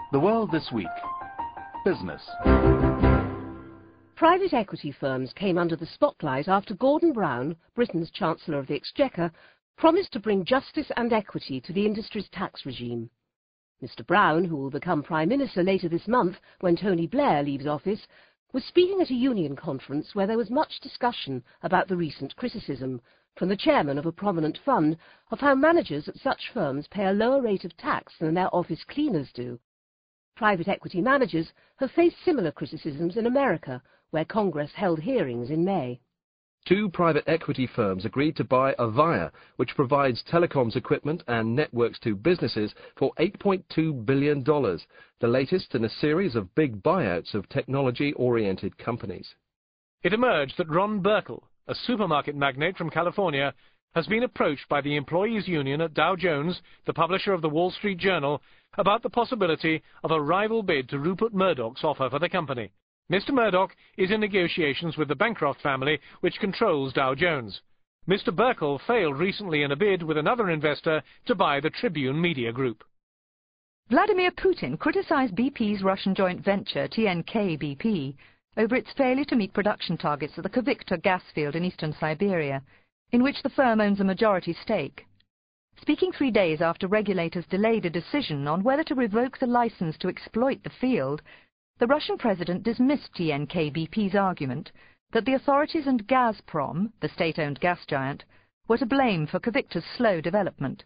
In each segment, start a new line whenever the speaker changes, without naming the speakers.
The World This Week. Business.
Private equity firms came under the spotlight after Gordon Brown, Britain's Chancellor of the Exchequer, promised to bring justice and equity to the industry's tax regime. Mr. Brown, who will become Prime Minister later this month when Tony Blair leaves office, was speaking at a union conference where there was much discussion about the recent criticism from the chairman of a prominent fund of how managers at such firms pay a lower rate of tax than their office cleaners do. Private equity managers have faced similar criticisms in America, where Congress held hearings in May.
Two private equity firms agreed to buy Avaya, which provides telecoms equipment and networks to businesses, for $8.2 billion, the latest in a series of big buyouts of technology-oriented companies.
It emerged that Ron Burkle, a supermarket magnate from California, has been approached by the employees' union at Dow Jones, the publisher of the Wall Street Journal, about the possibility of a rival bid to Rupert Murdoch's offer for the company. Mr. Murdoch is in negotiations with the Bancroft family, which controls Dow Jones. Mr. Burkle failed recently in a bid with another investor to buy the Tribune Media Group.
Vladimir Putin criticized BP's Russian joint venture TNK-BP over its failure to meet production targets at the Kviktor gas field in eastern Siberia, in which the firm owns a majority stake. Speaking 3 days after regulators delayed a decision on whether to revoke the license to exploit the field, the Russian president dismissed TNK-BP's argument that the authorities and Gazprom, the state-owned gas giant, were to blame for Kviktor's slow development.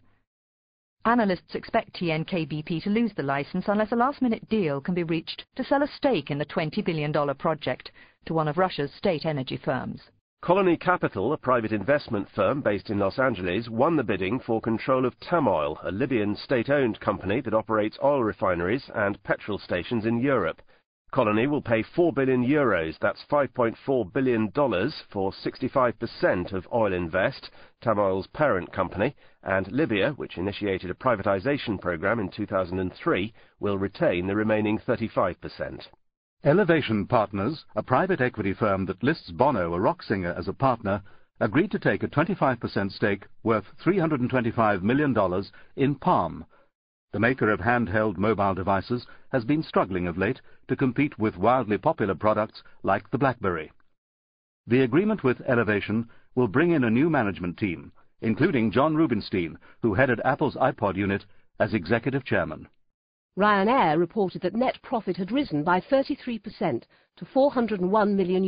Analysts expect TNK-BP to lose the license unless a last-minute deal can be reached to sell a stake in the $20 billion project to one of Russia's state energy firms.
Colony Capital, a private investment firm based in Los Angeles, won the bidding for control of Tamoil, a Libyan state-owned company that operates oil refineries and petrol stations in Europe. Colony will pay €4 billion, that's $5.4 billion, for 65% of Oil Invest, Tamoil's parent company, and Libya, which initiated a privatization program in 2003, will retain the remaining 35%.
Elevation Partners, a private equity firm that lists Bono, a rock singer, as a partner, agreed to take a 25% stake worth $325 million in Palm. The maker of handheld mobile devices has been struggling of late to compete with wildly popular products like the BlackBerry. The agreement with Elevation will bring in a new management team, including John Rubinstein, who headed Apple's iPod unit, as executive chairman.
Ryanair reported that net profit had risen by 33% to €401 million,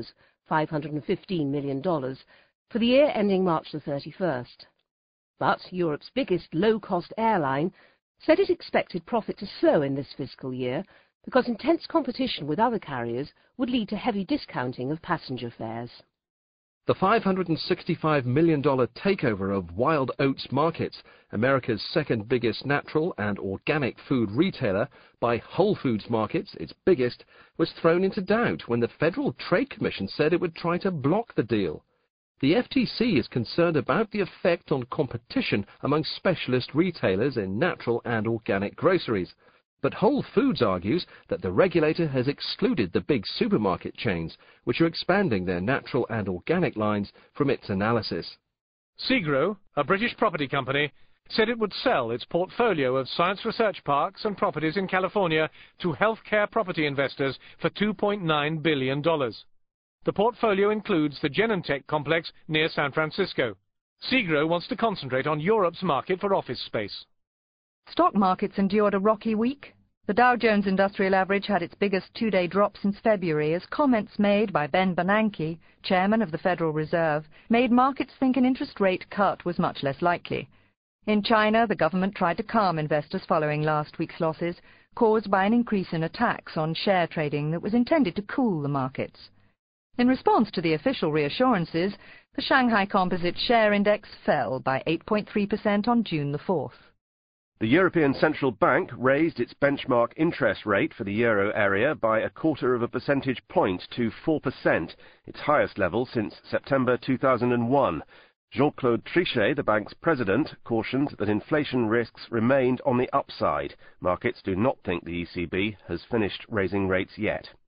$515 million, for the year ending March the 31st. But Europe's biggest low-cost airline said it expected profit to slow in this fiscal year because intense competition with other carriers would lead to heavy discounting of passenger fares.
The $565 million takeover of Wild Oats Markets, America's second biggest natural and organic food retailer, by Whole Foods Markets, its biggest, was thrown into doubt when the Federal Trade Commission said it would try to block the deal. The FTC is concerned about the effect on competition among specialist retailers in natural and organic groceries. But Whole Foods argues that the regulator has excluded the big supermarket chains, which are expanding their natural and organic lines, from its analysis.
Segro, a British property company, said it would sell its portfolio of science research parks and properties in California to healthcare property investors for $2.9 billion. The portfolio includes the Genentech complex near San Francisco. Segro wants to concentrate on Europe's market for office space.
Stock markets endured a rocky week. The Dow Jones Industrial Average had its biggest two-day drop since February as comments made by Ben Bernanke, chairman of the Federal Reserve, made markets think an interest rate cut was much less likely. In China, the government tried to calm investors following last week's losses, caused by an increase in attacks on share trading that was intended to cool the markets. In response to the official reassurances, the Shanghai Composite Share Index fell by 8.3% on June the 4th.
The European Central Bank raised its benchmark interest rate for the euro area by 0.25 percentage point to 4%, its highest level since September 2001. Jean-Claude Trichet, the bank's president, cautioned that inflation risks remained on the upside. Markets do not think the ECB has finished raising rates yet.